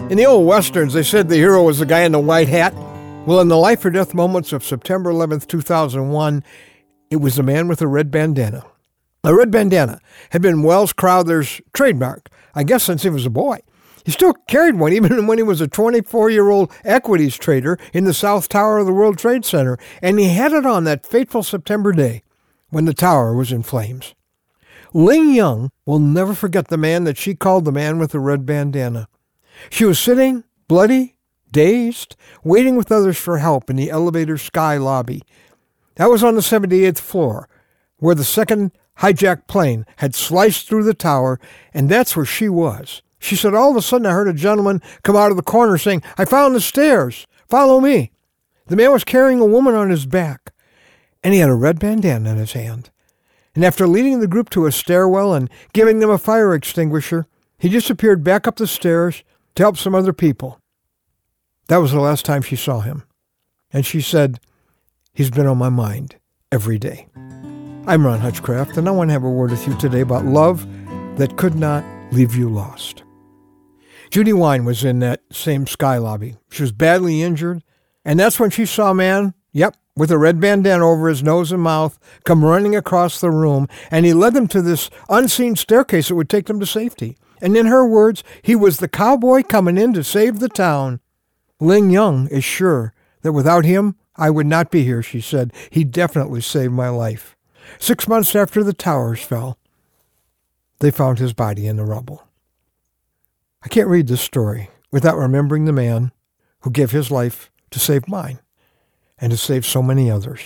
In the old Westerns, they said the hero was the guy in the white hat. Well, in the life or death moments of September 11th, 2001, it was the man with the red bandana. A red bandana had been Welles Crowther's trademark, I guess since he was a boy. He still carried one even when he was a 24-year-old equities trader in the South Tower of the World Trade Center, and he had it on that fateful September day when the tower was in flames. Ling Young will never forget the man that she called the man with the red bandana. She was sitting, bloody, dazed, waiting with others for help in the elevator sky lobby. That was on the 78th floor, where the second hijacked plane had sliced through the tower, and that's where she was. She said, all of a sudden I heard a gentleman come out of the corner saying, "I found the stairs. Follow me." The man was carrying a woman on his back, and he had a red bandana in his hand. And after leading the group to a stairwell and giving them a fire extinguisher, he disappeared back up the stairs to help some other people. That was the last time she saw him. And she said, "He's been on my mind every day." I'm Ron Hutchcraft, and I want to have a word with you today about love that could not leave you lost. Judy Wine was in that same sky lobby. She was badly injured, and that's when she saw a man, with a red bandana over his nose and mouth, come running across the room, and he led them to this unseen staircase that would take them to safety. And in her words, he was the cowboy coming in to save the town. Ling Young is sure that without him, I would not be here, she said. He definitely saved my life. 6 months after the towers fell, they found his body in the rubble. I can't read this story without remembering the man who gave his life to save mine and to save so many others.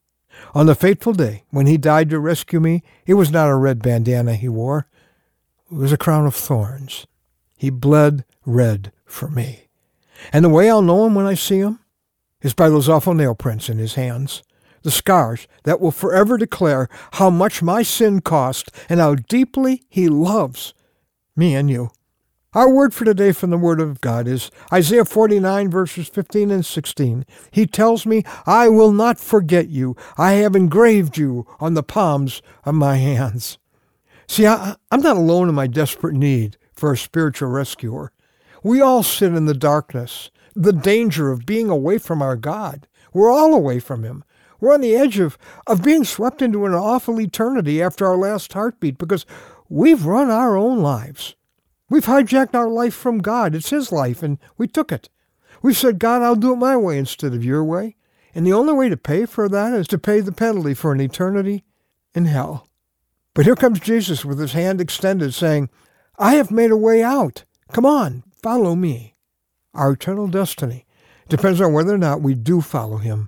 On the fateful day when he died to rescue me, it was not a red bandana he wore. It was a crown of thorns. He bled red for me. And the way I'll know him when I see him is by those awful nail prints in his hands, the scars that will forever declare how much my sin cost and how deeply he loves me and you. Our word for today from the Word of God is Isaiah 49, verses 15 and 16. He tells me, "I will not forget you. I have engraved you on the palms of my hands." See, I'm not alone in my desperate need for a spiritual rescuer. We all sit in the darkness, the danger of being away from our God. We're all away from Him. We're on the edge of being swept into an awful eternity after our last heartbeat because we've run our own lives. We've hijacked our life from God. It's His life, and we took it. We've said, "God, I'll do it my way instead of your way." And the only way to pay for that is to pay the penalty for an eternity in hell. But here comes Jesus with His hand extended saying, "I have made a way out. Come on, follow me." Our eternal destiny depends on whether or not we do follow Him.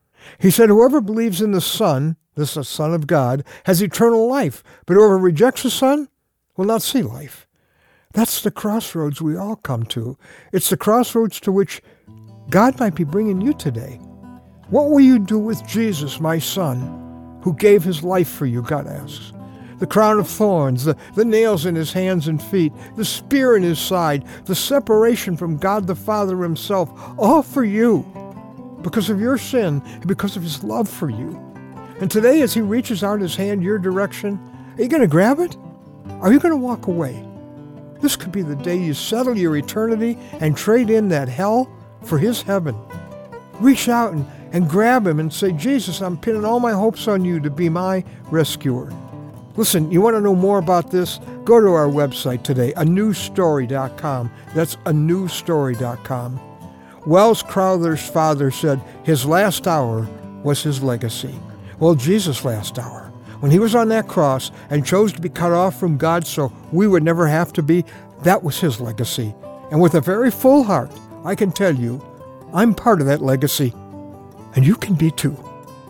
He said, "Whoever believes in the Son," this is the Son of God, "has eternal life. But whoever rejects the Son will not see life." That's the crossroads we all come to. It's the crossroads to which God might be bringing you today. What will you do with Jesus, my Son, who gave His life for you, God asks. The crown of thorns, the nails in His hands and feet, the spear in His side, the separation from God the Father Himself, all for you, because of your sin and because of His love for you. And today, as He reaches out His hand your direction, are you going to grab it? Are you going to walk away? This could be the day you settle your eternity and trade in that hell for His heaven. Reach out and grab Him and say, "Jesus, I'm pinning all my hopes on you to be my rescuer." Listen, you want to know more about this? Go to our website today, anewstory.com. That's anewstory.com. Welles Crowther's father said his last hour was his legacy. Well, Jesus' last hour, when He was on that cross and chose to be cut off from God so we would never have to be, that was His legacy. And with a very full heart, I can tell you, I'm part of that legacy. And you can be too.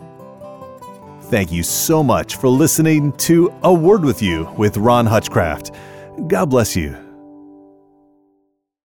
Thank you so much for listening to A Word With You with Ron Hutchcraft. God bless you.